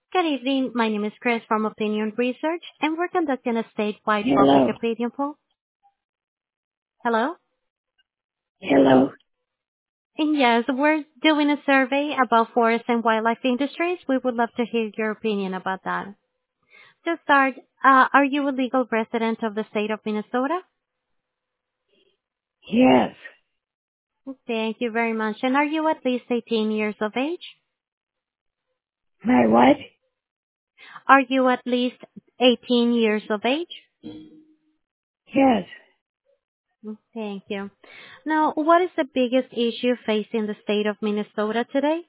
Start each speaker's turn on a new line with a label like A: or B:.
A: Good evening. My name is Chris from Opinion Research, and we're conducting a statewide public
B: Hello.
A: opinion poll. Hello?
B: Hello.
A: And yes, we're doing a survey about forest and wildlife industries. We would love to hear your opinion about that. To start, are you a legal resident of the state of Minnesota?
B: Yes.
A: Thank you very much. And are you at least 18 years of age?
B: My what?
A: Are you at least 18 years of age?
B: Yes.
A: Thank you. Now, what is the biggest issue facing the state of Minnesota today?